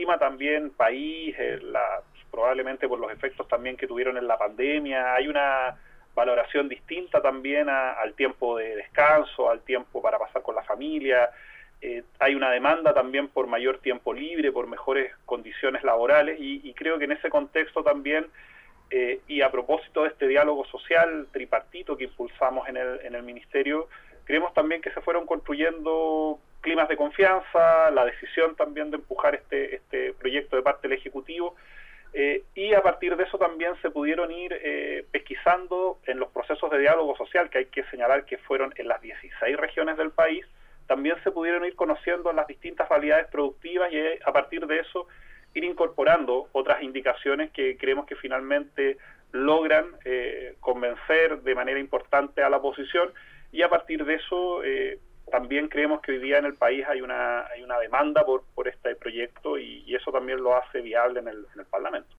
clima también país, probablemente por los efectos también que tuvieron en la pandemia, hay una valoración distinta también al tiempo de descanso, al tiempo para pasar con la familia, hay una demanda también por mayor tiempo libre, por mejores condiciones laborales, y creo que en ese contexto también, y a propósito de este diálogo social tripartito que impulsamos en el Ministerio, creemos también que se fueron construyendo climas de confianza, la decisión también de empujar este proyecto de parte del Ejecutivo, y a partir de eso también se pudieron ir pesquisando en los procesos de diálogo social, que hay que señalar que fueron en las 16 regiones del país, también se pudieron ir conociendo las distintas realidades productivas y a partir de eso ir incorporando otras indicaciones que creemos que finalmente logran convencer de manera importante a la oposición, y a partir de eso también creemos que hoy día en el país hay una demanda por este proyecto, y eso también lo hace viable en el Parlamento.